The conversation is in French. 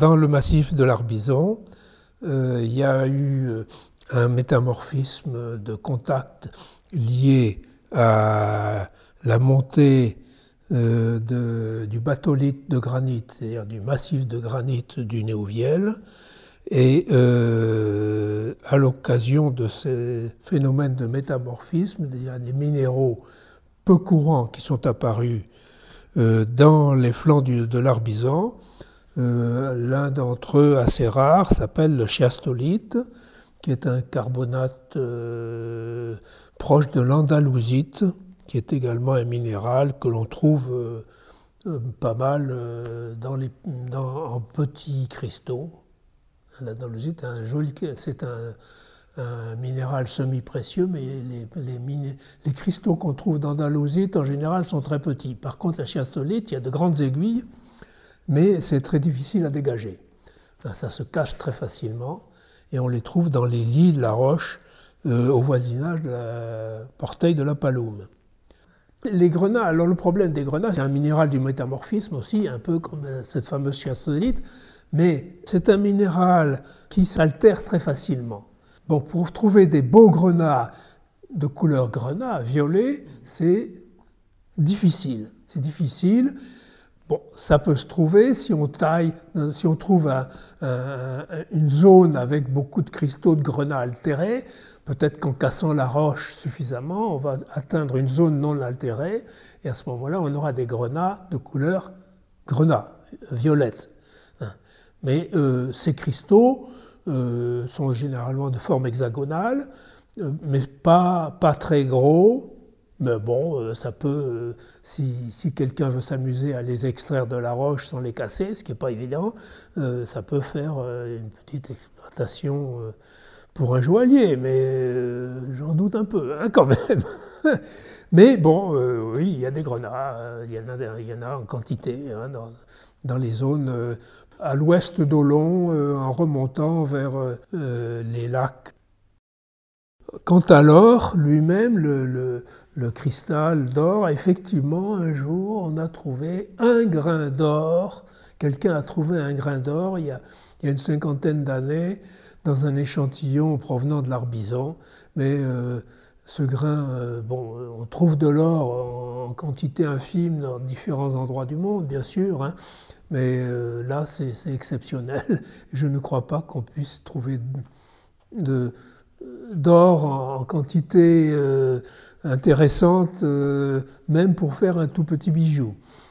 dans le massif de l'Arbizon, il y a eu un métamorphisme de contact lié à la montée du batholithe de granit, c'est-à-dire du massif de granit du Néouviel. Et à l'occasion de ces phénomènes de métamorphisme, il y a des minéraux peu courants qui sont apparus dans les flancs de l'Arbizon. L'un d'entre eux, assez rare, s'appelle le chiastolite, qui est un carbonate proche de l'andalousite, qui est également un minéral que l'on trouve pas mal en petits cristaux. L'andalousite, c'est un minéral semi-précieux, mais les cristaux qu'on trouve d'andalousite, en général, sont très petits. Par contre, la chiastolite, il y a de grandes aiguilles, mais c'est très difficile à dégager. Ça se cache très facilement, et on les trouve dans les lits de la roche au voisinage de la Porteille de la Paloum. Les grenats, alors le problème des grenats, c'est un minéral du métamorphisme aussi, un peu comme cette fameuse chiastolite, mais c'est un minéral qui s'altère très facilement. Bon, pour trouver des beaux grenats de couleur grenat, violet, c'est difficile. C'est difficile. Bon, ça peut se trouver si on trouve une zone avec beaucoup de cristaux de grenat altérés. Peut-être qu'en cassant la roche suffisamment, on va atteindre une zone non altérée, et à ce moment-là, on aura des grenats de couleur grenat, violette. Mais ces cristaux sont généralement de forme hexagonale, mais pas très gros. Mais bon, ça peut, si quelqu'un veut s'amuser à les extraire de la roche sans les casser, ce qui n'est pas évident, ça peut faire une petite exploitation pour un joaillier, mais j'en doute un peu, hein, quand même. Mais bon, oui, il y a des grenats, il y en a en quantité hein, dans les zones à l'ouest d'Olon, en remontant vers les lacs. Quant à l'or lui-même, le cristal d'or, effectivement, un jour, on a trouvé un grain d'or. Quelqu'un a trouvé un grain d'or il y a une cinquantaine d'années dans un échantillon provenant de l'Arbizon. Mais ce grain, on trouve de l'or en quantité infime dans différents endroits du monde, bien sûr, hein, mais là, c'est exceptionnel. Je ne crois pas qu'on puisse trouver d'or en quantité intéressante, même pour faire un tout petit bijou.